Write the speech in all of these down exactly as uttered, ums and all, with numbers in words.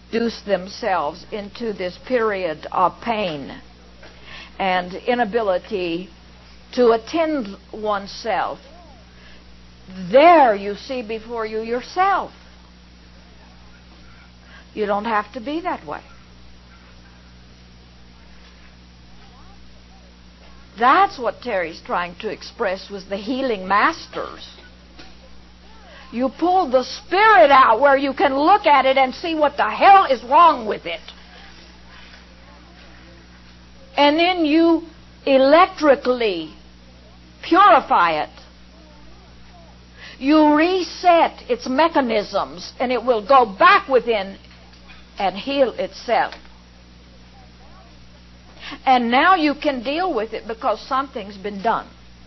reduce themselves into this period of pain and inability to attend oneself, there you see before you yourself. You don't have to be that way. That's what Terry's trying to express with the healing masters. You pull the spirit out where you can look at it and see what the hell is wrong with it. And then you electrically purify it. You reset its mechanisms and it will go back within and heal itself. And now you can deal with it because something's been done.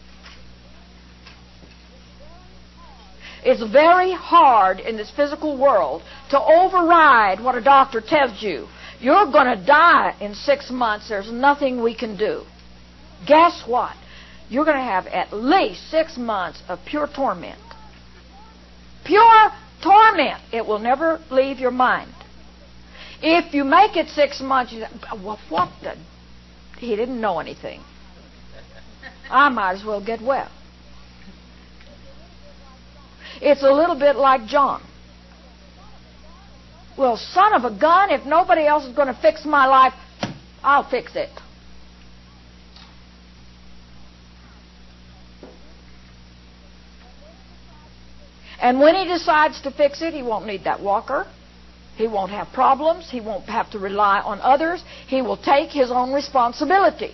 It's very hard in this physical world to override what a doctor tells you. You're going to die in six months. There's nothing we can do. Guess what? You're going to have at least six months of pure torment. Pure torment. It will never leave your mind. If you make it six months, you say, well, what the... He didn't know anything. I might as well get well. It's a little bit like John. Well, son of a gun, if nobody else is going to fix my life, I'll fix it. And when he decides to fix it, he won't need that walker. He won't have problems. He won't have to rely on others. He will take his own responsibility.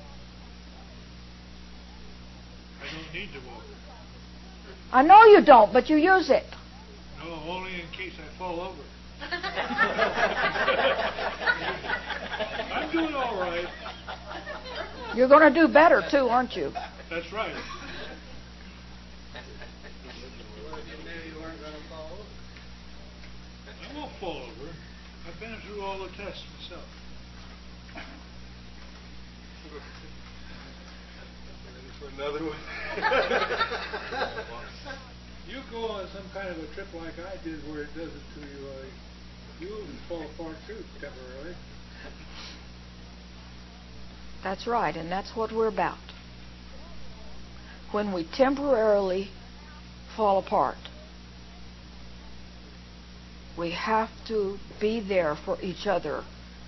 I don't need the walker. I know you don't, but you use it. No, only in case I fall over. I'm doing all right. You're going to do better, too, aren't you? That's right. I won't fall over. I've been through all the tests myself. For another one. You go on some kind of a trip like I did where it does it to you, uh, you'll fall apart too temporarily. That's right, and that's what we're about. When we temporarily fall apart, we have to be there for each other,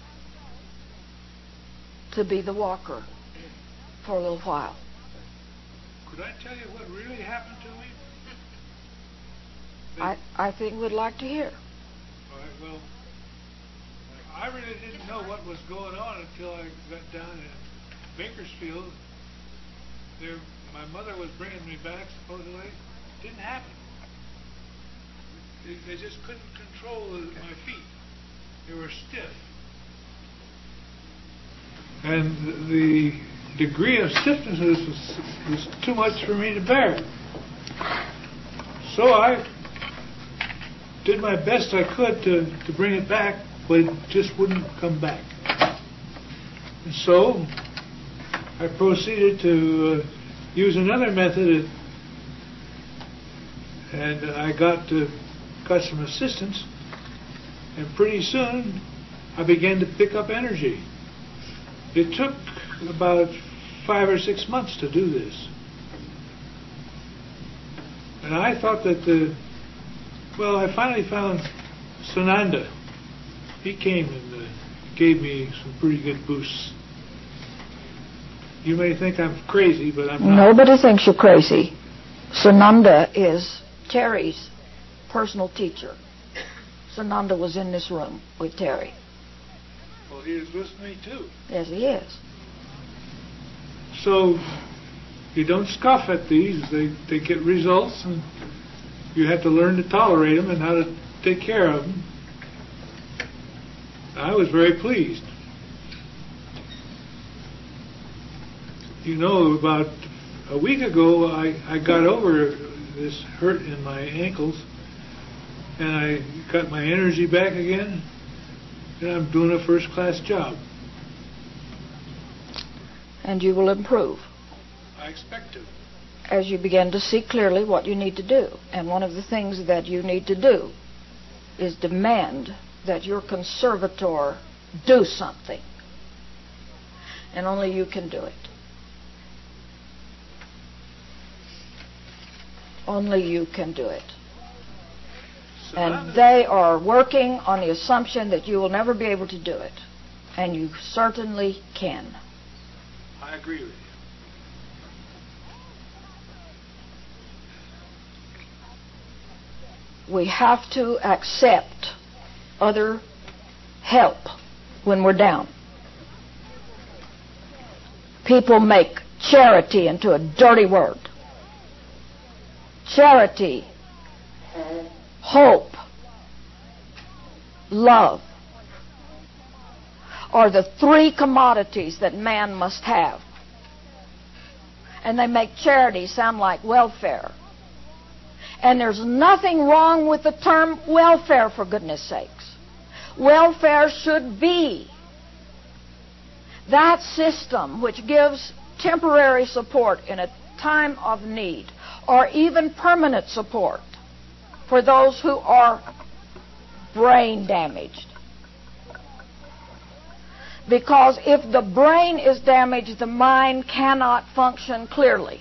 to be the walker for a little while. Could I tell you what really happened to me? I, I think we'd like to hear. All right, well, I really didn't know what was going on until I got down in Bakersfield. There, my mother was bringing me back, supposedly. It didn't happen. They, they just couldn't control the, my feet. They were stiff. And the degree of stiffness was, was too much for me to bear. So I did my best I could to, to bring it back, but it just wouldn't come back. And so I proceeded to uh, use another method, and I got to got some assistance, and pretty soon I began to pick up energy. It took about five or six months to do this. And I thought that the, well, I finally found Sananda. He came and uh, gave me some pretty good boosts. You may think I'm crazy, but I'm not. Nobody thinks you're crazy. Sananda is Terry's personal teacher. Sananda was in this room with Terry. Well, he is with me too. Yes, he is. So you don't scoff at these. They they get results, and you have to learn to tolerate them and how to take care of them. I was very pleased. You know, about a week ago, I, I got over this hurt in my ankles, and I got my energy back again, and I'm doing a first-class job. And you will improve. I expect to. As you begin to see clearly what you need to do. And one of the things that you need to do is demand that your conservator do something. And only you can do it. Only you can do it. So And they are working on the assumption that you will never be able to do it. And you certainly can. I agree with you. We have to accept other help when we're down. People make charity into a dirty word. Charity, hope, love are the three commodities that man must have. And they make charity sound like welfare. And there's nothing wrong with the term welfare, for goodness sakes. Welfare should be that system which gives temporary support in a time of need, or even permanent support for those who are brain damaged. Because if the brain is damaged, the mind cannot function clearly.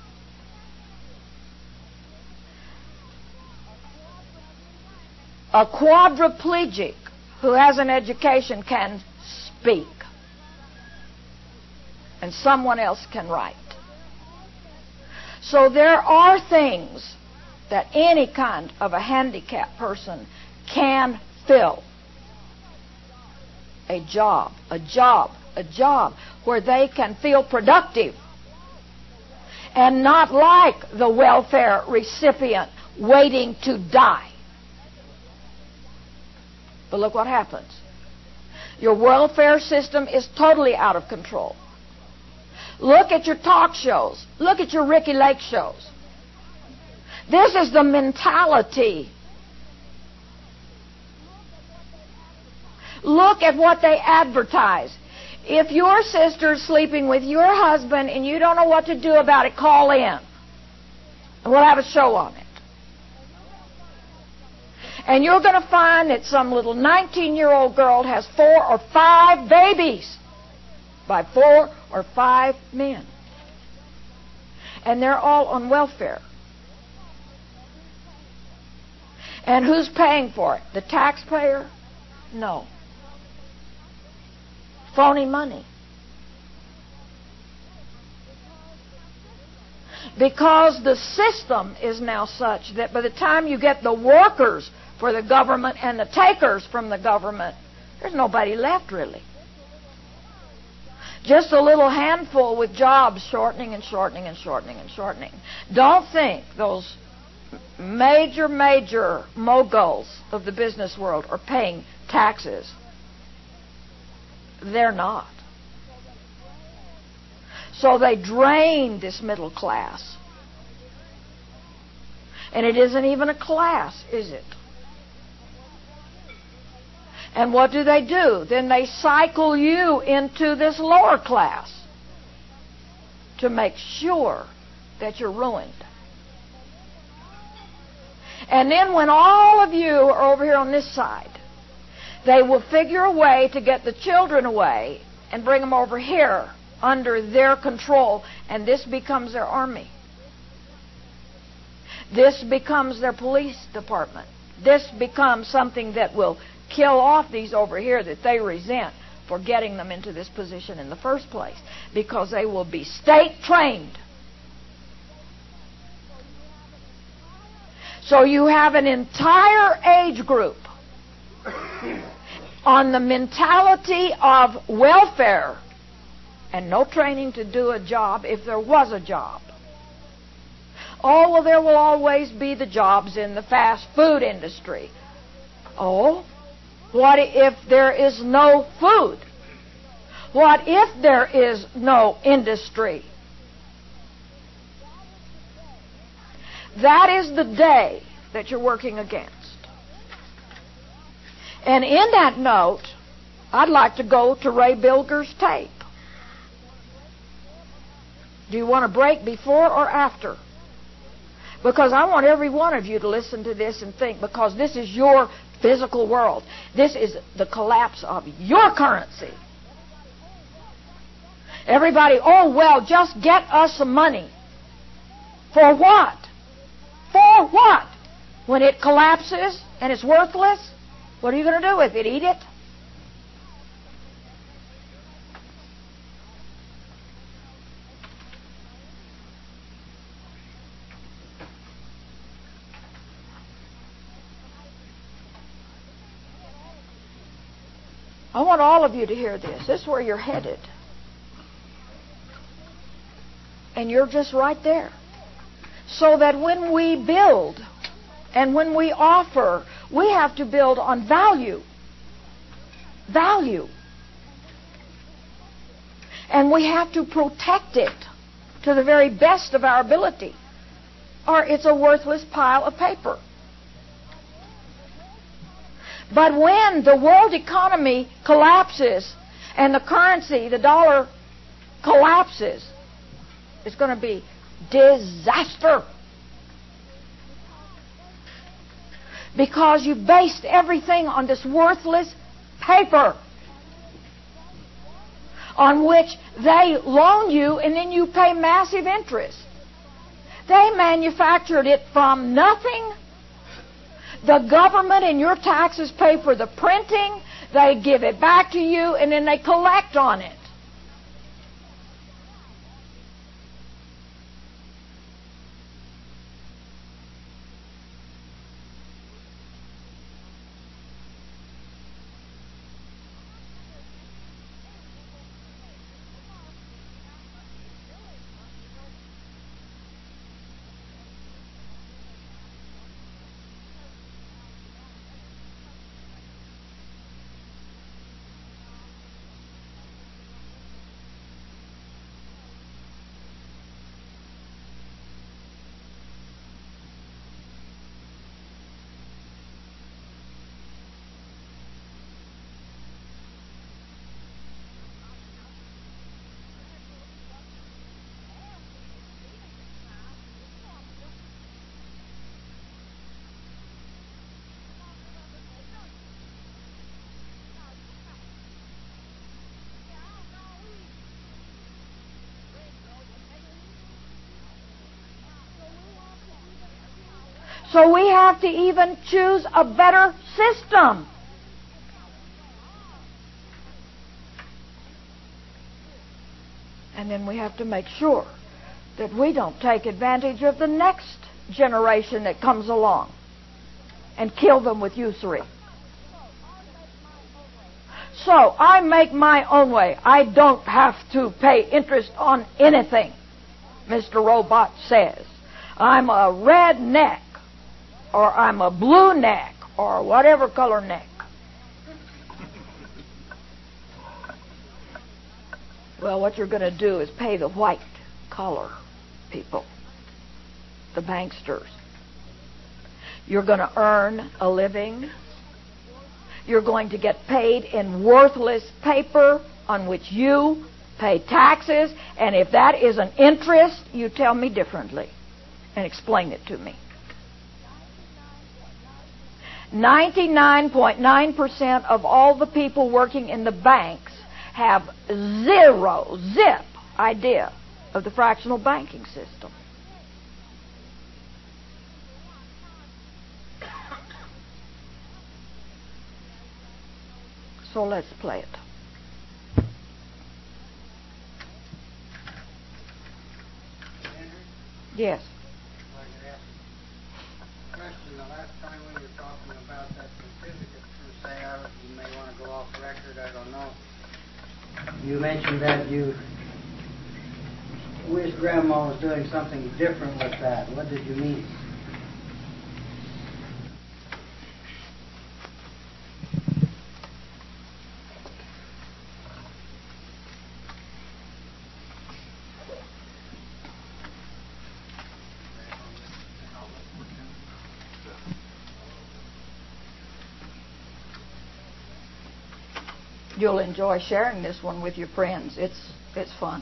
A quadriplegic who has an education can speak, and someone else can write. So there are things that any kind of a handicapped person can fill. A job, a job, a job where they can feel productive and not like the welfare recipient waiting to die. But look what happens. Your welfare system is totally out of control. Look at your talk shows. Look at your Ricky Lake shows. This is the mentality. Look at what they advertise. If your sister's sleeping with your husband and you don't know what to do about it, call in. And we'll have a show on it. And you're going to find that some little nineteen-year-old girl has four or five babies by four or five men. And they're all on welfare. And who's paying for it? The taxpayer? No. Phony money. Because the system is now such that by the time you get the workers for the government and the takers from the government, there's nobody left really. Just a little handful with jobs shortening and shortening and shortening and shortening. Don't think those major, major moguls of the business world are paying taxes. They're not. So they drain this middle class. And it isn't even a class, is it? And what do they do? Then they cycle you into this lower class to make sure that you're ruined. And then when all of you are over here on this side, they will figure a way to get the children away and bring them over here under their control, and this becomes their army. This becomes their police department. This becomes something that will kill off these over here that they resent for getting them into this position in the first place, because they will be state trained. So you have an entire age group on the mentality of welfare and no training to do a job if there was a job. Oh, well, there will always be the jobs in the fast food industry. Oh, what if there is no food? What if there is no industry? That is the day that you're working against. And in that note, I'd like to go to Ray Bilger's tape. Do you want a break before or after? Because I want every one of you to listen to this and think, because this is your physical world. This is the collapse of your currency. Everybody, oh, well, just get us some money. For what? For what? When it collapses and it's worthless, what are you going to do with it? Eat it? I want all of you to hear this. This is where you're headed. And you're just right there. So that when we build and when we offer, we have to build on value. Value. And we have to protect it to the very best of our ability, or it's a worthless pile of paper. But when the world economy collapses and the currency, the dollar, collapses, it's going to be disaster. Because you based everything on this worthless paper on which they loan you and then you pay massive interest. They manufactured it from nothing. The government and your taxes pay for the printing. They give it back to you and then they collect on it. So we have to even choose a better system. And then we have to make sure that we don't take advantage of the next generation that comes along and kill them with usury. So I make my own way. I don't have to pay interest on anything, Mister Robot says. I'm a red neck, or I'm a blue neck, or whatever color neck. Well, what you're going to do is pay the white collar people, the banksters. You're going to earn a living. You're going to get paid in worthless paper on which you pay taxes. And if that is an interest, you tell me differently and explain it to me. ninety-nine point nine percent of all the people working in the banks have zero, zip idea of the fractional banking system. So let's play it. Yes. Question. The last time we were talking about that certificate for sale, you may want to go off record, I don't know. You mentioned that you wish Grandma was doing something different with that. What did you mean? You'll enjoy sharing this one with your friends. It's it's fun.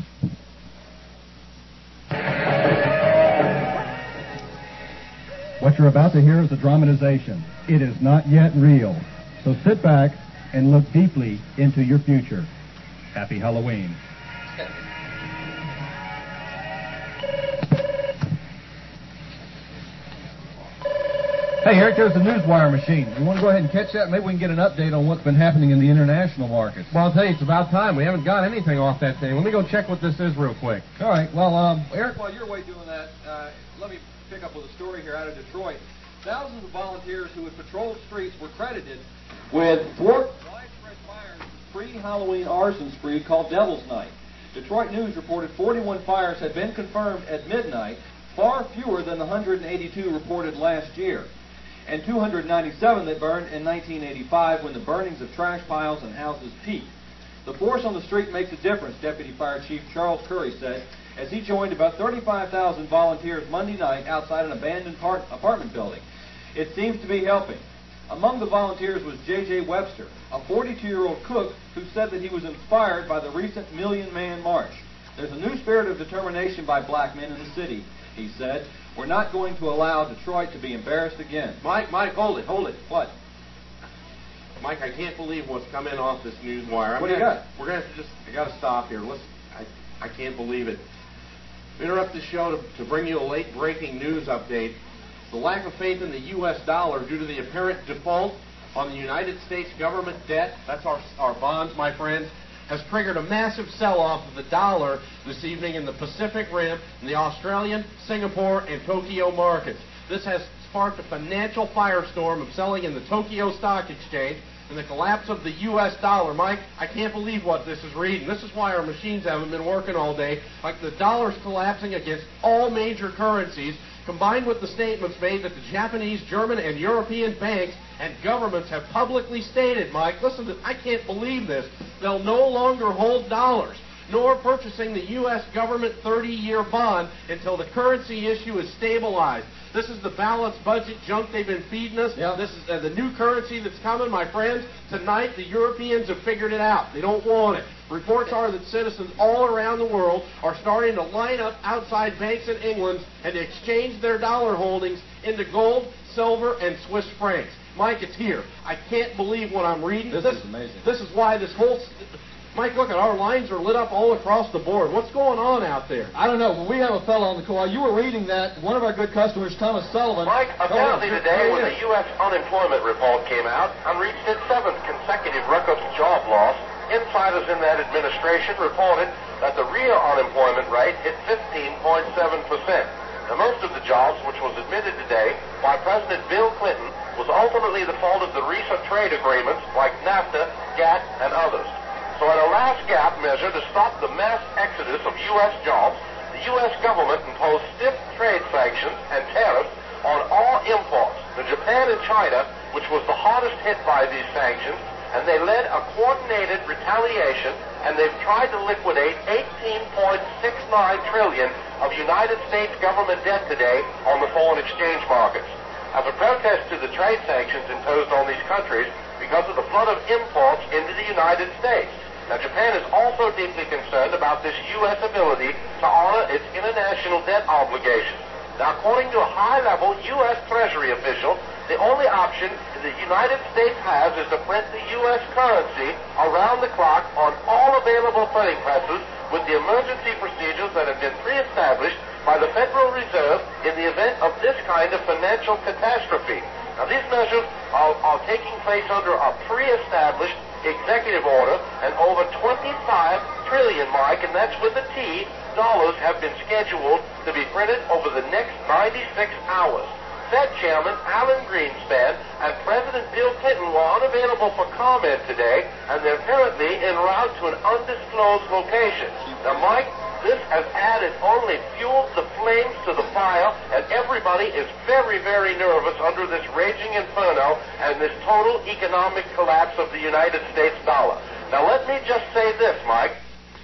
What What you're about to hear is a dramatization. It is not yet real. So sit back and look deeply into your future. Happy Halloween. Hey, Eric, there's the Newswire machine. You want to go ahead and catch that? Maybe we can get an update on what's been happening in the international markets. Well, I'll tell you, it's about time. We haven't got anything off that thing. Let me go check what this is real quick. All right. Well, um, Eric, while you're away doing that, uh, let me pick up with a story here out of Detroit. Thousands of volunteers who had patrolled streets were credited with thwart widespread fires in a pre-Halloween arson spree called Devil's Night. Detroit News reported forty-one fires had been confirmed at midnight, far fewer than the one hundred eighty-two reported last year, and two hundred ninety-seven that burned in nineteen eighty-five when the burnings of trash piles and houses peaked. The force on the street makes a difference, Deputy Fire Chief Charles Curry said, as he joined about thirty-five thousand volunteers Monday night outside an abandoned part apartment building. It seems to be helping. Among the volunteers was J J Webster, a forty-two-year-old cook who said that he was inspired by the recent Million Man March. There's a new spirit of determination by black men in the city, he said. We're not going to allow Detroit to be embarrassed again. Mike, Mike, hold it, hold it. What? Mike, I can't believe what's coming off this news wire. I'm What do you gonna, got? We're going to have to just, I got to stop here. Let's, I, I can't believe it. Interrupt the show to, to bring you a late breaking news update. The lack of faith in the U S dollar due to the apparent default on the United States government debt, that's our, our bonds, my friends, has triggered a massive sell-off of the dollar this evening in the Pacific Rim, in the Australian, Singapore, and Tokyo markets. This has sparked a financial firestorm of selling in the Tokyo Stock Exchange and the collapse of the U S dollar. Mike, I can't believe what this is reading. This is why our machines haven't been working all day. Like the dollar's collapsing against all major currencies, combined with the statements made that the Japanese, German, and European banks and governments have publicly stated, Mike, listen, to, I can't believe this, they'll no longer hold dollars, nor purchasing the U S government thirty-year bond until the currency issue is stabilized. This is the balanced budget junk they've been feeding us. Yep. This is uh, the new currency that's coming, my friends. Tonight, the Europeans have figured it out. They don't want it. Reports are that citizens all around the world are starting to line up outside banks in England and exchange their dollar holdings into gold, silver, and Swiss francs. Mike, it's here. I can't believe what I'm reading. This, this is amazing. This is why this whole... Mike, look at our lines are lit up all across the board. What's going on out there? I don't know. When we have a fellow on the call, you were reading that. One of our good customers, Thomas Sullivan. Mike, apparently today when the U S unemployment report came out and reached its seventh consecutive record job loss, insiders in that administration reported that the real unemployment rate hit fifteen point seven percent. Now, most of the jobs, which was admitted today by President Bill Clinton, was ultimately the fault of the recent trade agreements like NAFTA, GATT, and others. So at a last gap measure to stop the mass exodus of U S jobs, the U S government imposed stiff trade sanctions and tariffs on all imports to Japan and China, which was the hardest hit by these sanctions, and they led a coordinated retaliation, and they've tried to liquidate eighteen point six nine trillion dollars of United States government debt today on the foreign exchange markets. As a protest to the trade sanctions imposed on these countries because of the flood of imports into the United States. Now, Japan is also deeply concerned about this U S ability to honor its international debt obligations. Now, according to a high-level U S Treasury official, the only option the United States has is to print the U S currency around the clock on all available printing presses with the emergency procedures that have been pre-established by the Federal Reserve in the event of this kind of financial catastrophe. Now, these measures are, are taking place under a pre-established executive order, and over twenty-five trillion, Mike, and that's with a T, dollars have been scheduled to be printed over the next ninety-six hours. Fed Chairman Alan Greenspan and President Bill Clinton were unavailable for comment today, and they're apparently en route to an undisclosed location. Now, Mike, this has added only fuel to the flames to the fire, and everybody is very, very nervous under this raging inferno and this total economic collapse of the United States dollar. Now, let me just say this, Mike.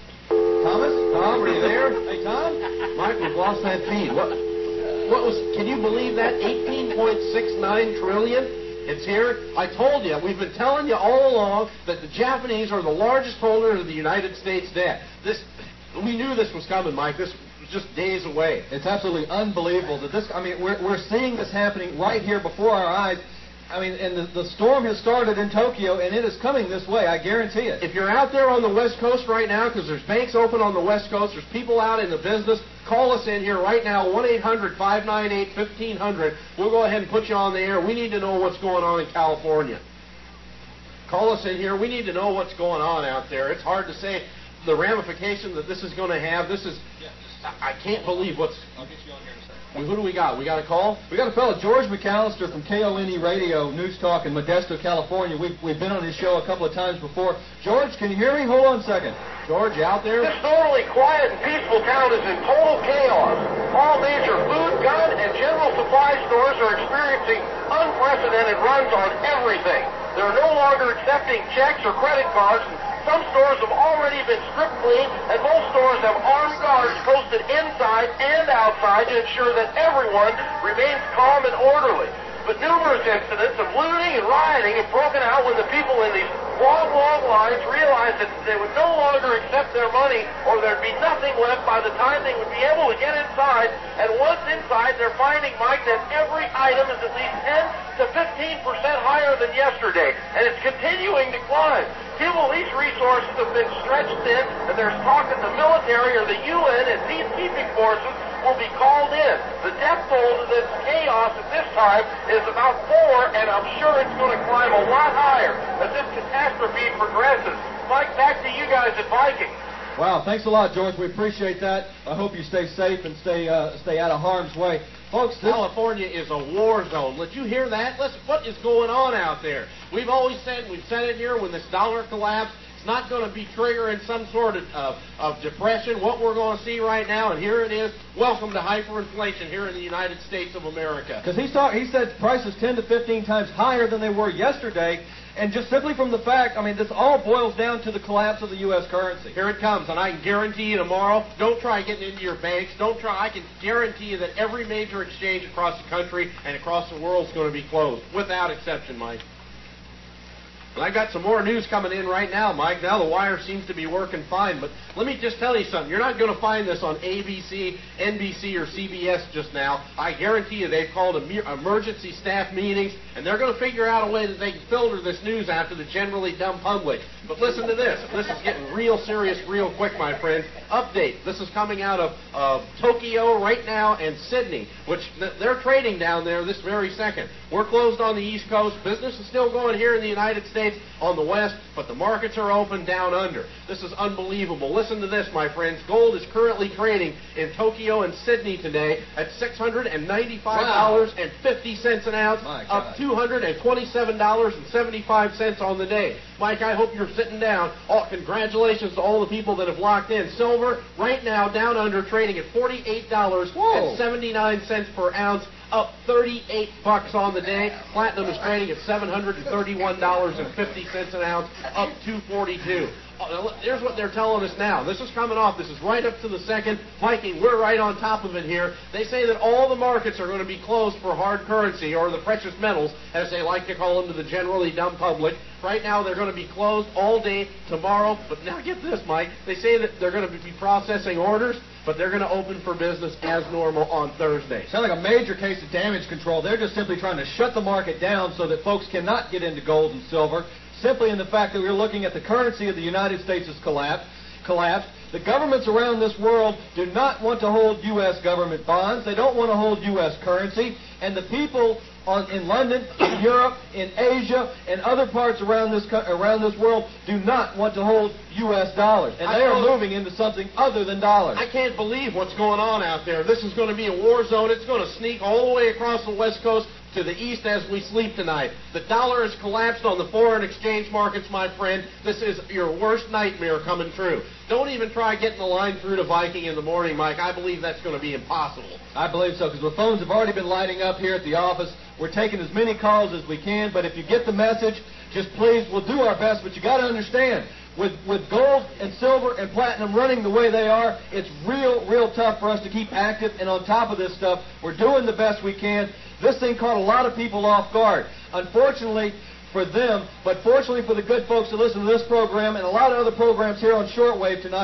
Thomas? Tom, are you there? Hey, Tom? Mike, we've lost that feed. What, what was, can you believe that? eighteen point six nine trillion dollars? It's here. I told you, we've been telling you all along that the Japanese are the largest holder of the United States debt. This... We knew this was coming, Mike. This just days away. It's absolutely unbelievable that this, I mean, we're, we're seeing this happening right here before our eyes. I mean, and the, the storm has started in Tokyo, and it is coming this way, I guarantee it. If you're out there on the West Coast right now, because there's banks open on the West Coast, there's people out in the business, call us in here right now, one eight hundred, five nine eight, fifteen hundred. We'll go ahead and put you on the air. We need to know what's going on in California. Call us in here. We need to know what's going on out there. It's hard to say the ramifications that this is going to have. This is, I can't believe what's... I'll get you on here in a second. Well, who do we got? We got a call? We got a fellow, George McAllister from K O N E Radio, News Talk in Modesto, California. We've, we've been on his show a couple of times before. George, can you hear me? Hold on a second. George, you out there? This normally quiet and peaceful town is in total chaos. All major food, gun, and general supply stores are experiencing unprecedented runs on everything. They're no longer accepting checks or credit cards. Some stores have already been strip cleaned, and most stores have armed guards posted inside and outside to ensure that everyone remains calm and orderly. But numerous incidents of looting and rioting have broken out when the people in these long, long lines realized that they would no longer accept their money, or there'd be nothing left by the time they would be able to get inside. And once inside, they're finding, Mike, that every item is at least ten to fifteen percent higher than yesterday, and it's continuing to climb. People, these resources have been stretched thin, and there's talk that the military or the U N and peacekeeping forces will be called in. The death toll to this chaos at this time is about four, and I'm sure it's going to climb a lot higher as this catastrophe progresses. Mike, back to you guys at Viking. Wow, thanks a lot, George. We appreciate that. I hope you stay safe and stay uh, stay out of harm's way. Folks, this California is a war zone. Did you hear that? Listen, what is going on out there? We've always said, we've said it here, when this dollar collapsed, it's not going to be triggering some sort of, of, of depression. What we're going to see right now, and here it is, welcome to hyperinflation here in the United States of America. Because he, saw, he said prices ten to fifteen times higher than they were yesterday, and just simply from the fact, I mean, this all boils down to the collapse of the U S currency. Here it comes, and I can guarantee you tomorrow, don't try getting into your banks. Don't try. I can guarantee you that every major exchange across the country and across the world is going to be closed, without exception, Mike. And I got some more news coming in right now, Mike. Now the wire seems to be working fine. But let me just tell you something. You're not going to find this on A B C, N B C, or C B S just now. I guarantee you they've called emergency staff meetings, and they're going to figure out a way that they can filter this news out to the generally dumb public. But listen to this. This is getting real serious real quick, my friends. Update. This is coming out of uh, Tokyo right now and Sydney, which they're trading down there this very second. We're closed on the East Coast. Business is still going here in the United States on the West, but the markets are open down under. This is unbelievable. Listen to this, my friends. Gold is currently trading in Tokyo and Sydney today at six hundred ninety-five dollars and fifty cents an ounce, up two hundred twenty-seven dollars and seventy-five cents on the day. Mike, I hope you're sitting down. Oh, congratulations to all the people that have locked in. Silver, right now, down under, trading at forty-eight dollars and seventy-nine cents per ounce, up thirty-eight bucks on the day. Platinum is trading at seven hundred thirty-one dollars and fifty cents an ounce, up two forty-two. Oh, here's what they're telling us now. This is coming off. This is right up to the second. Viking, we're right on top of it here. They say that all the markets are going to be closed for hard currency, or the precious metals, as they like to call them to the generally dumb public. Right now, they're going to be closed all day tomorrow. But now get this, Mike. They say that they're going to be processing orders, but they're going to open for business as normal on Thursday. Sounds like a major case of damage control. They're just simply trying to shut the market down so that folks cannot get into gold and silver, simply in the fact that we're looking at the currency of the United States has collapsed. collapsed. The governments around this world do not want to hold U S government bonds. They don't want to hold U S currency. And the people on, in London, in Europe, in Asia, and other parts around this around this world do not want to hold U S dollars. And they are moving into something other than dollars. I can't believe what's going on out there. This is going to be a war zone. It's going to sneak all the way across the West Coast to the east as we sleep tonight. The dollar has collapsed on the foreign exchange markets, my friend. This is your worst nightmare coming true. Don't even try getting the line through to Viking in the morning, Mike. I believe that's going to be impossible. I believe so, because the phones have already been lighting up here at the office. We're taking as many calls as we can, but if you get the message, just please, we'll do our best, but you got to understand, with, with gold and silver and platinum running the way they are, it's real, real tough for us to keep active, and on top of this stuff, we're doing the best we can. This thing caught a lot of people off guard. Unfortunately for them, but fortunately for the good folks that listen to this program and a lot of other programs here on Shortwave tonight,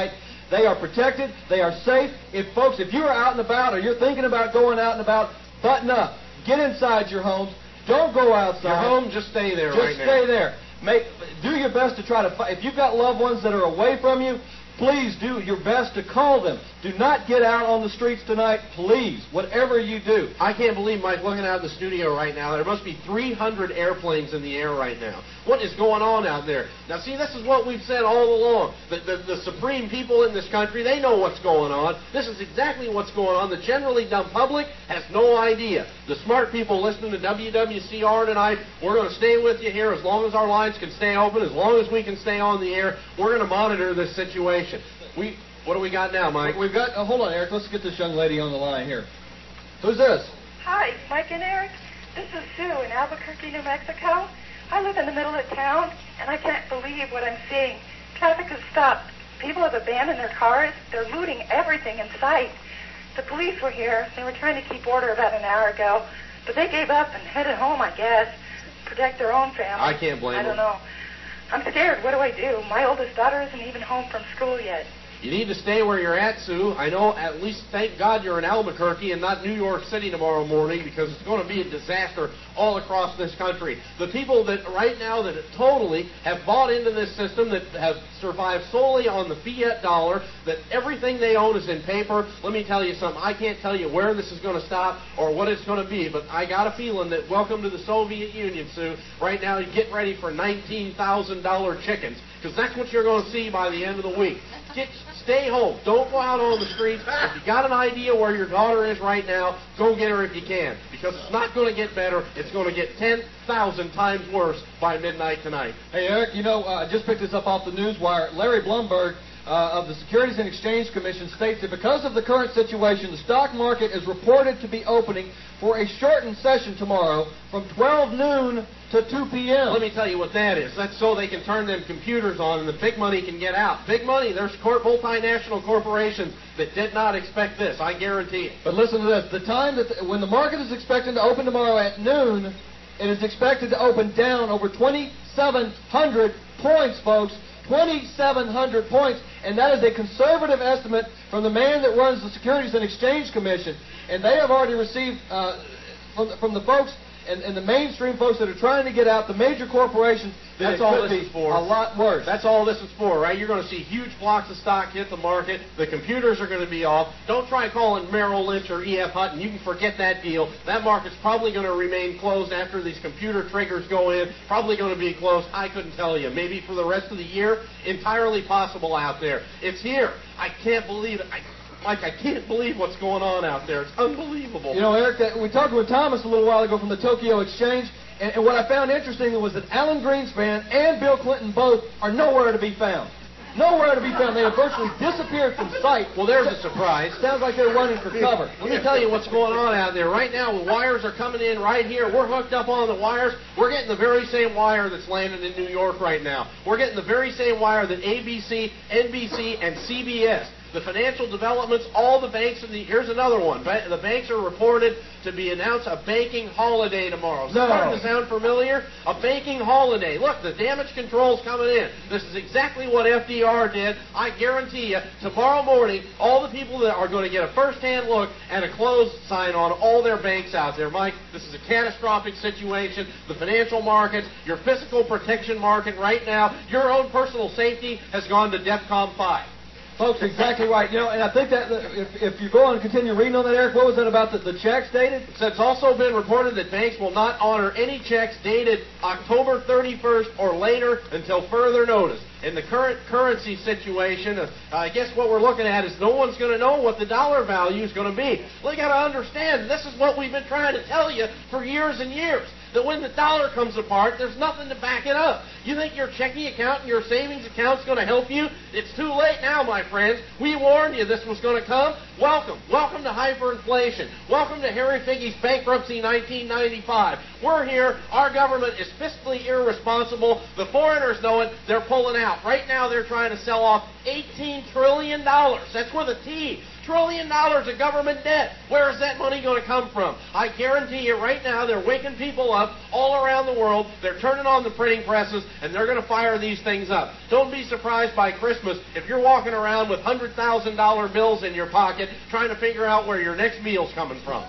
They are protected. They are safe. If folks, if you're out and about or you're thinking about going out and about, button up. Get inside your homes. Don't go outside. Your home, just stay there just right now. Just stay there. Make, do your best to try to fight. If you've got loved ones that are away from you, please do your best to call them. Do not get out on the streets tonight, please, whatever you do. I can't believe, Mike, looking out of the studio right now, there must be three hundred airplanes in the air right now. What is going on out there? Now, see, this is what we've said all along. The, the, the supreme people in this country, they know what's going on. This is exactly what's going on. The generally dumb public has no idea. The smart people listening to W W C R tonight, we're going to stay with you here as long as our lines can stay open, as long as we can stay on the air. We're going to monitor this situation. We, what do we got now, Mike? We've got, uh, hold on, Eric. Let's get this young lady on the line here. Who's this? Hi, Mike and Eric. This is Sue in Albuquerque, New Mexico. I live in the middle of town, and I can't believe what I'm seeing. Traffic has stopped. People have abandoned their cars. They're looting everything in sight. The police were here. They were trying to keep order about an hour ago, but they gave up and headed home, I guess, protect their own family. I can't blame I don't them. know. I'm scared. What do I do? My oldest daughter isn't even home from school yet. You need to stay where you're at, Sue. I know, at least, thank God you're in Albuquerque and not New York City tomorrow morning, because it's going to be a disaster all across this country. The people that right now that totally have bought into this system, that have survived solely on the fiat dollar, that everything they own is in paper, let me tell you something. I can't tell you where this is going to stop or what it's going to be, but I got a feeling that welcome to the Soviet Union, Sue. Right now, you get ready for nineteen thousand dollar chickens, because that's what you're going to see by the end of the week. Get, stay home. Don't go out on the streets. If you got an idea where your daughter is right now, go get her if you can, because it's not going to get better. It's going to get ten thousand times worse by midnight tonight. Hey, Eric, you know, uh, I just picked this up off the Newswire. Larry Blumberg uh, of the Securities and Exchange Commission states that because of the current situation, the stock market is reported to be opening for a shortened session tomorrow from twelve noon to two p.m. Let me tell you what that is. That's so they can turn them computers on and the big money can get out. Big money, there's corp- multinational corporations that did not expect this, I guarantee it. But listen to this. The time that the, when the market is expected to open tomorrow at noon, it is expected to open down over twenty-seven hundred points, folks. twenty-seven hundred points, and that is a conservative estimate from the man that runs the Securities and Exchange Commission. And they have already received uh, from, the, from the folks and, and the mainstream folks that are trying to get out, the major corporations, that That's it all could this be is for. a lot worse. That's all this is for, right? You're going to see huge blocks of stock hit the market. The computers are going to be off. Don't try calling Merrill Lynch or E F Hutton. You can forget that deal. That market's probably going to remain closed after these computer triggers go in. Probably going to be closed. I couldn't tell you. Maybe for the rest of the year. Entirely possible out there. It's here. I can't believe it. I, Mike, I can't believe what's going on out there. It's unbelievable. You know, Eric, that we talked with Thomas a little while ago from the Tokyo Exchange, and, and what I found interesting was that Alan Greenspan and Bill Clinton both are nowhere to be found. Nowhere to be found. They have virtually disappeared from sight. Well, there's a surprise. Sounds like they're running for cover. Let me tell you what's going on out there. Right now, the wires are coming in right here. We're hooked up on the wires. We're getting the very same wire that's landing in New York right now. We're getting the very same wire that A B C, N B C, and C B S. The financial developments, all the banks, in the, here's another one. Ba- the banks are reported to be announced a banking holiday tomorrow. Is No. that starting to sound familiar? A banking holiday. Look, the damage control's coming in. This is exactly what F D R did. I guarantee you, tomorrow morning, all the people that are going to get a first-hand look and a close sign on all their banks out there. Mike, this is a catastrophic situation. The financial markets, your physical protection market right now, your own personal safety has gone to DEFCON five. Folks, exactly right. You know, and I think that if, if you go on and continue reading on that, Eric, what was that about the, the checks dated? It's also been reported that banks will not honor any checks dated October thirty-first or later until further notice. In the current currency situation, uh, I guess what we're looking at is no one's going to know what the dollar value is going to be. Well, you got to understand, this is what we've been trying to tell you for years and years. That when the dollar comes apart, there's nothing to back it up. You think your checking account and your savings account's going to help you? It's too late now, my friends. We warned you this was going to come. Welcome. Welcome to hyperinflation. Welcome to Harry Figge's bankruptcy nineteen ninety-five. We're here. Our government is fiscally irresponsible. The foreigners know it. They're pulling out. Right now, they're trying to sell off eighteen trillion dollars. That's with a T. trillion dollars of government debt. Where is that money going to come from? I guarantee you right now they're waking people up all around the world. They're turning on the printing presses, and they're going to fire these things up. Don't be surprised by Christmas if you're walking around with one hundred thousand dollar bills in your pocket trying to figure out where your next meal's coming from.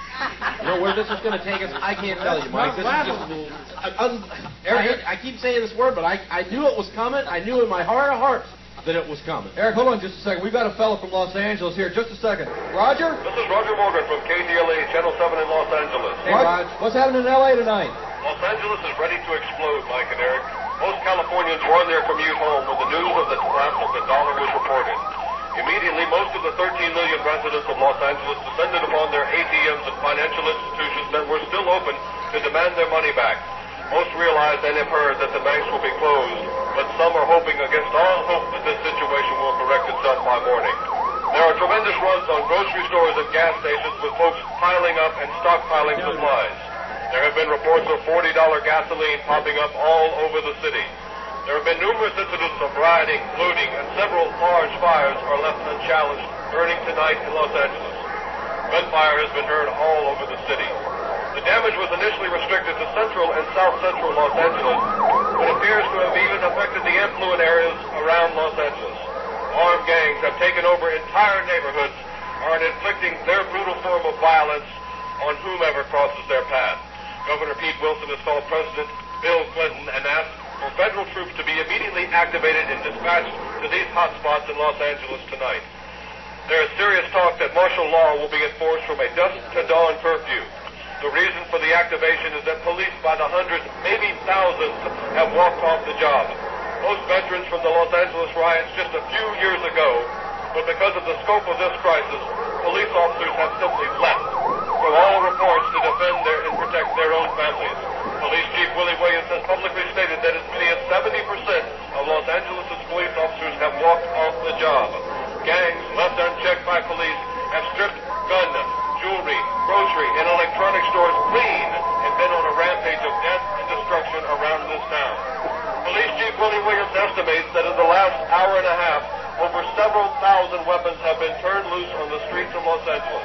You know where this is going to take us? I can't tell you, Mike. This is just, uh, un, Eric, I, I keep saying this word, but I, I knew it was coming. I knew in my heart of hearts that it was coming. Eric, hold on just a second. We've got a fellow from Los Angeles here. Just a second. Roger? This is Roger Morgan from K D L A Channel seven in Los Angeles. Hey, Rog. What's happening in L A tonight? Los Angeles is ready to explode, Mike and Eric. Most Californians were on their commute home when the news of the collapse of the dollar was reported. Immediately, most of the thirteen million residents of Los Angeles descended upon their A T Ms and financial institutions that were still open to demand their money back. Most realized and have heard that the banks will be closed, but some are hoping against all hope that this situation will correct itself by morning. There are tremendous runs on grocery stores and gas stations with folks piling up and stockpiling supplies. There have been reports of forty dollar gasoline popping up all over the city. There have been numerous incidents of rioting, looting, and several large fires are left unchallenged, burning tonight in Los Angeles. Gunfire has been heard all over the city. The damage was initially restricted to central and south-central Los Angeles, but appears to have even affected the affluent areas around Los Angeles. Armed gangs have taken over entire neighborhoods and are inflicting their brutal form of violence on whomever crosses their path. Governor Pete Wilson has called President Bill Clinton and asked for federal troops to be immediately activated and dispatched to these hotspots in Los Angeles tonight. There is serious talk that martial law will be enforced from a dusk to dawn curfew. The reason for the activation is that police by the hundreds, maybe thousands, have walked off the job. Most veterans from the Los Angeles riots just a few years ago, but because of the scope of this crisis, police officers have simply left, from all reports, to defend their and protect their own families. Police Chief Willie Williams has publicly stated that as many as seventy percent of Los Angeles' police officers have walked off the job. Gangs, left unchecked by police, have stripped gun, jewelry, grocery, and electronic stores clean and been on a rampage of death and destruction around this town. Police Chief Willie Williams estimates that in the last hour and a half, over several thousand weapons have been turned loose on the streets of Los Angeles.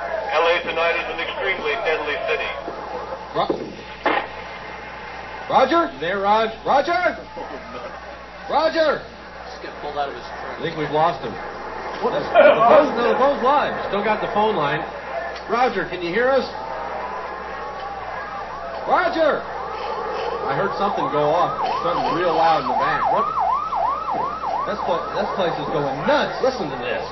L A tonight is an extremely deadly city. Ro- Roger? You there, Rog? Roger? Roger? Just get pulled out of his I trunk. think we've lost him. What is the phone? No, the phone's live. Still got the phone line. Roger, can you hear us? Roger? I heard something go off. Something real loud in the back. What? This, pl- this place is going nuts. Listen to this.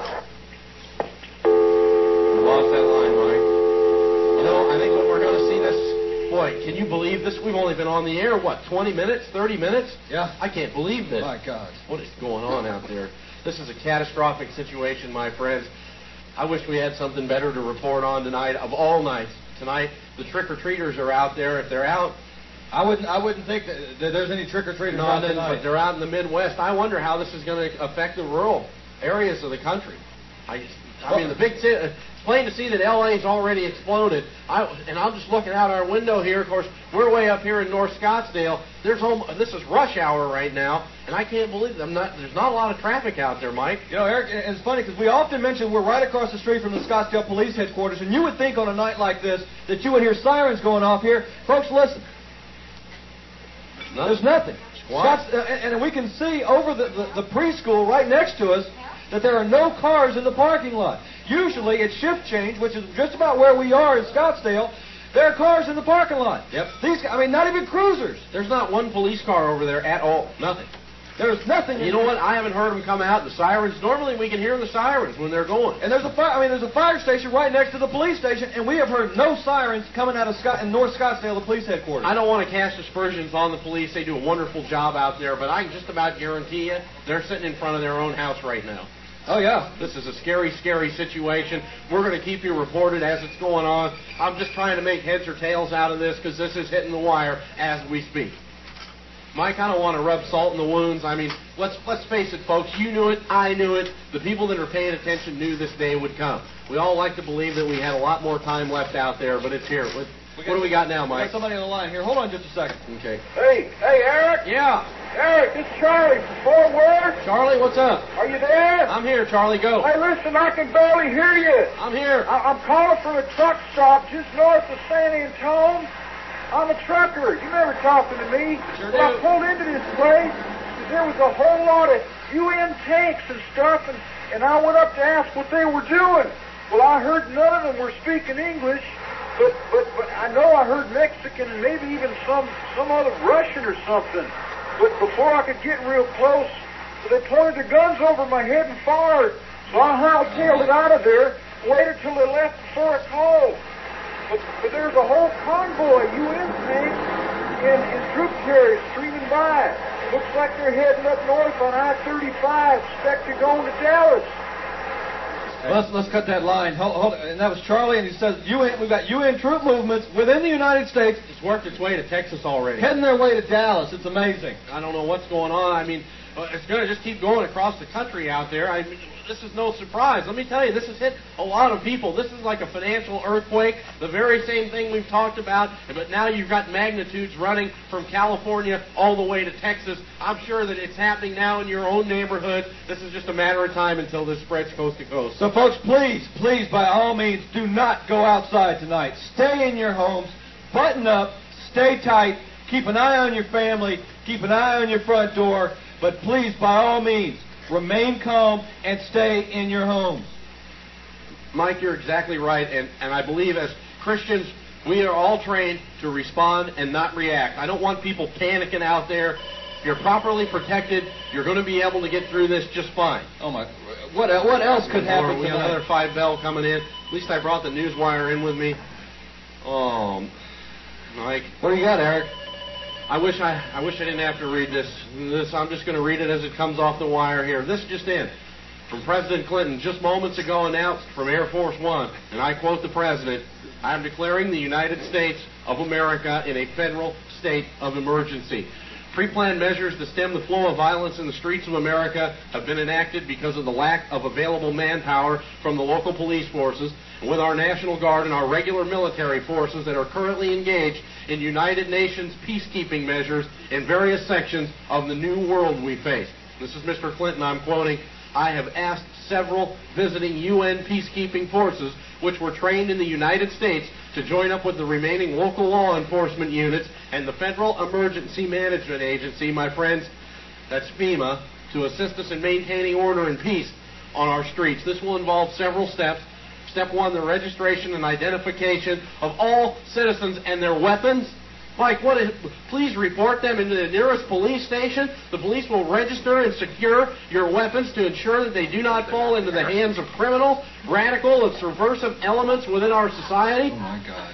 We lost that line, Mike. You know, I think what we're going to see this. Boy, can you believe this? We've only been on the air, what, twenty minutes, thirty minutes? Yeah. I can't believe this. My God. What is going on out there? This is a catastrophic situation, my friends. I wish we had something better to report on tonight. Of all nights, tonight, the trick-or-treaters are out there. If they're out, I wouldn't. I wouldn't think that, that there's any trick-or-treaters no, out then, tonight. but they're out in the Midwest. I wonder how this is going to affect the rural areas of the country. I, I mean, the big city. It's plain to see that L A's already exploded. I, and I'm just looking out our window here. Of course, we're way up here in North Scottsdale. There's home. This is rush hour right now, and I can't believe I'm not. There's not a lot of traffic out there, Mike. You know, Eric, and it's funny because we often mention we're right across the street from the Scottsdale Police Headquarters, and you would think on a night like this that you would hear sirens going off here. Folks, listen. Nothing. There's nothing. Squat. Scotts, uh, and, and we can see over the, the, the preschool right next to us that there are no cars in the parking lot. Usually at shift change, which is just about where we are in Scottsdale, there are cars in the parking lot. Yep. These, I mean, not even cruisers. There's not one police car over there at all. Nothing. There's nothing. You know what? I haven't heard them come out. The sirens. Normally we can hear the sirens when they're going. And there's a fire. I mean, there's a fire station right next to the police station, and we have heard no sirens coming out of Scott in North Scottsdale, the police headquarters. I don't want to cast aspersions on the police. They do a wonderful job out there, but I can just about guarantee you they're sitting in front of their own house right now. Oh, yeah. This is a scary, scary situation. We're going to keep you reported as it's going on. I'm just trying to make heads or tails out of this because this is hitting the wire as we speak. Mike, I don't want to rub salt in the wounds. I mean, let's let's face it, folks. You knew it. I knew it. The people that are paying attention knew this day would come. We all like to believe that we had a lot more time left out there, but it's here. What, what do we got now, We Mike? got somebody on the line here. Hold on just a second. Okay. Hey, hey, Eric. Yeah. Eric, it's Charlie from Fort Worth. Charlie, what's up? Are you there? I'm here, Charlie. Go. Hey, listen, I can barely hear you. I'm here. I- I'm calling from a truck stop just north of San Antone. I'm a trucker. You remember talking to me? Sure well, do. I pulled into this place. There was a whole lot of U N tanks and stuff, and, and I went up to ask what they were doing. Well, I heard none of them were speaking English, but but but I know I heard Mexican and maybe even some some other Russian or something. But before I could get real close, they pointed their guns over my head and fired. So I hightailed it out of there, waited till they left before I called. But, but there's a whole convoy of U N tanks and, and troop carriers streaming by. Looks like they're heading up north on I thirty-five, expect to go to Dallas. Well, let's let's cut that line. Hold, hold, and that was Charlie, and he says U N. We've got U N troop movements within the United States. It's worked its way to Texas already. Heading their way to Dallas. It's amazing. I don't know what's going on. I mean, uh, it's going to just keep going across the country out there. I mean, this is no surprise. Let me tell you, this has hit a lot of people. This is like a financial earthquake, the very same thing we've talked about, but now you've got magnitudes running from California all the way to Texas. I'm sure that it's happening now in your own neighborhood. This is just a matter of time until this spreads coast to coast. So, folks, please, please, by all means, do not go outside tonight. Stay in your homes, button up, stay tight, keep an eye on your family, keep an eye on your front door, but please, by all means, remain calm and stay in your homes. Mike, you're exactly right, and, and I believe as Christians, we are all trained to respond and not react. I don't want people panicking out there. If you're properly protected, you're going to be able to get through this just fine. Oh, my. What, what else could happen We got tonight? another five bell coming in. At least I brought the news wire in with me. Oh, Mike. What do you got, Eric? I wish I, I wish I didn't have to read this. This I'm just going to read it as it comes off the wire here. This just in. From President Clinton, just moments ago announced from Air Force One, and I quote the President, I am declaring the United States of America in a federal state of emergency. Pre-planned measures to stem the flow of violence in the streets of America have been enacted because of the lack of available manpower from the local police forces, and with our National Guard and our regular military forces that are currently engaged in United Nations peacekeeping measures in various sections of the new world we face. This is Mister Clinton, I'm quoting, I have asked several visiting U N peacekeeping forces which were trained in the United States to join up with the remaining local law enforcement units and the Federal Emergency Management Agency, my friends, that's FEMA, to assist us in maintaining order and peace on our streets. This will involve several steps. Step one, the registration and identification of all citizens and their weapons. Mike, what is, please report them into the nearest police station. The police will register and secure your weapons to ensure that they do not fall into the hands of criminal, radical, and subversive elements within our society. Oh, my God.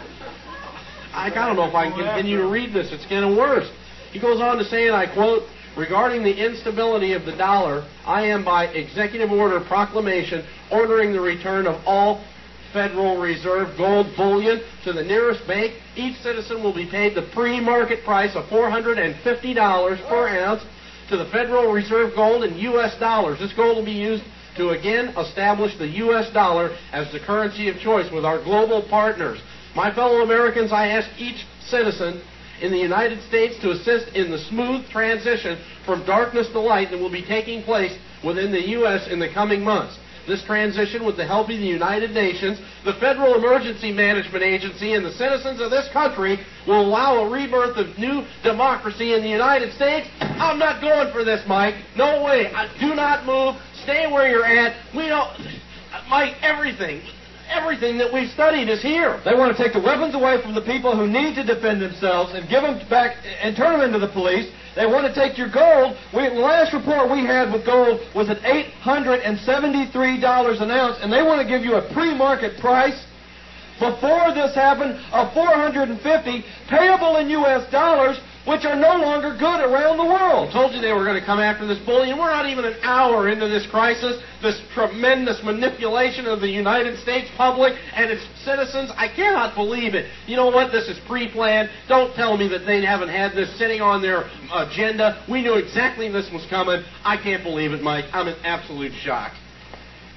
I, I don't know if I can continue to read this. It's getting worse. He goes on to say, and I quote, regarding the instability of the dollar, I am by executive order proclamation ordering the return of all Federal Reserve gold bullion to the nearest bank. Each citizen will be paid the pre-market price of four hundred fifty dollars per ounce to the Federal Reserve gold in U S dollars. This gold will be used to again establish the U S dollar as the currency of choice with our global partners. My fellow Americans, I ask each citizen in the United States to assist in the smooth transition from darkness to light that will be taking place within the U S in the coming months. This transition, with the help of the United Nations, the Federal Emergency Management Agency, and the citizens of this country, will allow a rebirth of new democracy in the United States. I'm not going for this, Mike. No way. I, do not move. Stay where you're at. We don't... Mike, everything... Everything that we've studied is here. They want to take the weapons away from the people who need to defend themselves and give them back and turn them into the police. They want to take your gold. We, the last report we had with gold was at eight hundred seventy-three dollars an ounce, and they want to give you a pre-market price before this happened of four hundred fifty dollars payable in U S dollars, which are no longer good around the world. I told you they were going to come after this bullion. We're not even an hour into this crisis, this tremendous manipulation of the United States public and its citizens. I cannot believe it. You know what? This is pre-planned. Don't tell me that they haven't had this sitting on their agenda. We knew exactly this was coming. I can't believe it, Mike. I'm in absolute shock.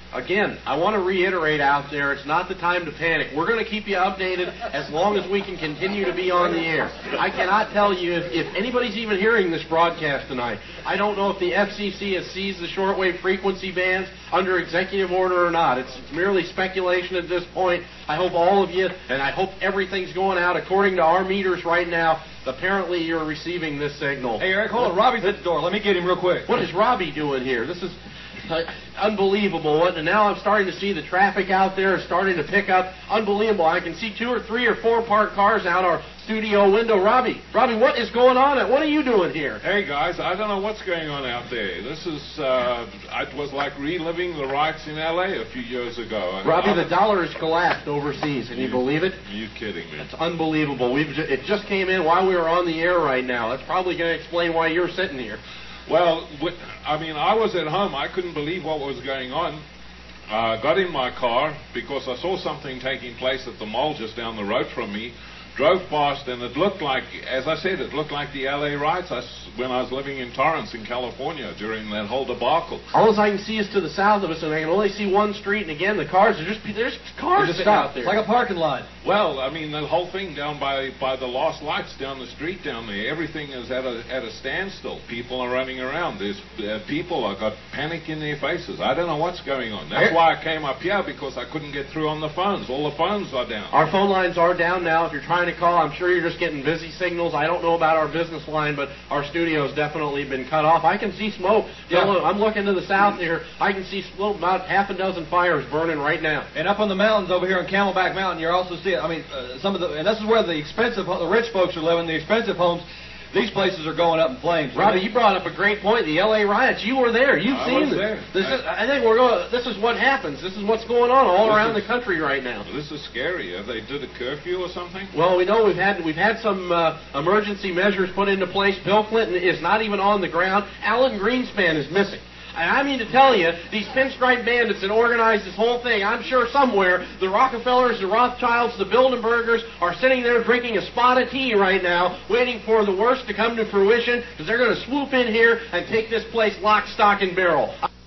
Again, I want to reiterate out there, it's not the time to panic. We're going to keep you updated as long as we can continue to be on the air. I cannot tell you if, if anybody's even hearing this broadcast tonight. I don't know if the F C C has seized the shortwave frequency bands under executive order or not. It's merely speculation at this point. I hope all of you, and I hope everything's going out according to our meters right now. Apparently, you're receiving this signal. Hey, Eric, hold on. Robbie's at the door. Let me get him real quick. What is Robbie doing here? This is uh, unbelievable. And now I'm starting to see the traffic out there is starting to pick up. Unbelievable. I can see two or three or four parked cars out our studio window. Robbie, Robbie, what is going on? What are you doing here? Hey, guys, I don't know what's going on out there. This is, uh, it was like reliving the riots in L A a few years ago. And Robbie, the dollar has collapsed overseas. Can you, you believe it? Are you kidding me? That's unbelievable. We've ju- it just came in while we were on the air right now. That's probably going to explain why you're sitting here. Well, I mean, I was at home. I couldn't believe what was going on. I uh, got in my car because I saw something taking place at the mall just down the road from me. Drove past, and it looked like, as I said, it looked like the L A riots I, when I was living in Torrance in California during that whole debacle. All I can see is to the south of us, and I can only see one street, and again, the cars are just, there's cars just sitting out there. It's like a parking lot. Well, I mean, the whole thing down by, by the lost lights down the street down there, everything is at a, at a standstill. People are running around. There's uh, people have got panic in their faces. I don't know what's going on. That's why I came up here, because I couldn't get through on the phones. All the phones are down. Our phone lines are down now. If you're trying to call, I'm sure you're just getting busy signals. I don't know about our business line, but our studio's definitely been cut off. I can see smoke. Yeah. I'm looking to the south here. I can see about half a dozen fires burning right now. And up on the mountains over here on Camelback Mountain, you're also seeing, I mean, uh, some of the, and this is where the expensive, the rich folks are living, the expensive homes. These places are going up in flames. Robbie, you brought up a great point. The L A riots. You were there. You've I seen was this. there. This I, is, I think we're going. This is what happens. This is what's going on all around is, the country right now. This is scary. Have they did a curfew or something? Well, we know we've had we've had some uh, emergency measures put into place. Bill Clinton is not even on the ground. Alan Greenspan is missing. And I mean to tell you, these pinstripe bandits that organized this whole thing, I'm sure somewhere, the Rockefellers, the Rothschilds, the Bilderbergers are sitting there drinking a spot of tea right now, waiting for the worst to come to fruition, because they're going to swoop in here and take this place lock, stock, and barrel.